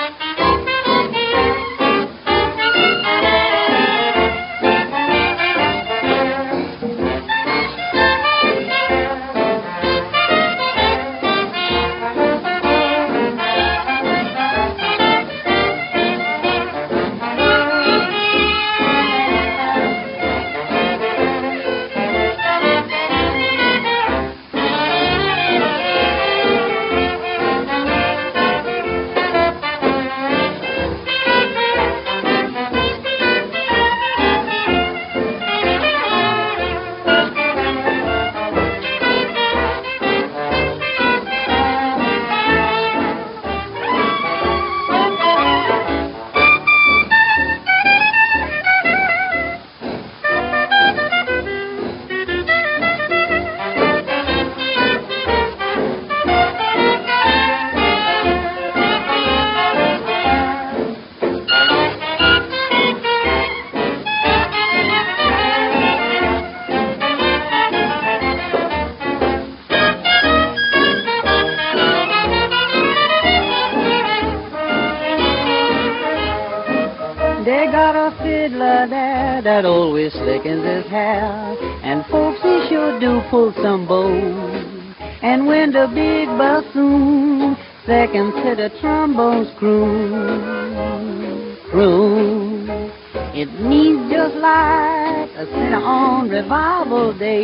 They got a fiddler there that always slickens his hair, and folks he sure do pull some bows. And when the big bassoon seconds to the trombones croon, it means just like a sinner on revival day.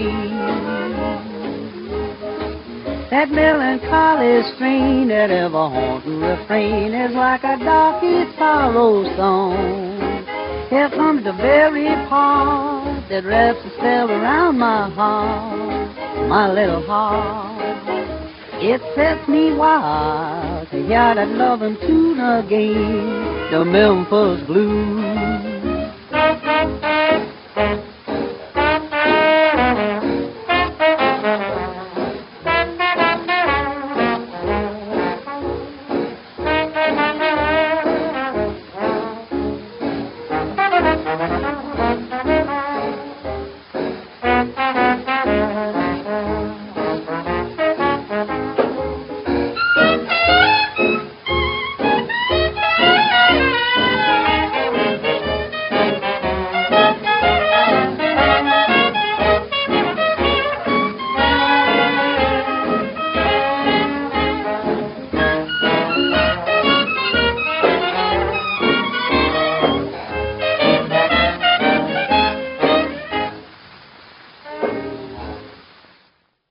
That melancholy strain that ever haunts the refrain is like a darky sorrow song. Here comes the very part that wraps a spell around my heart, my little heart. It sets me wild to hear that loving tune again, the Memphis Blues.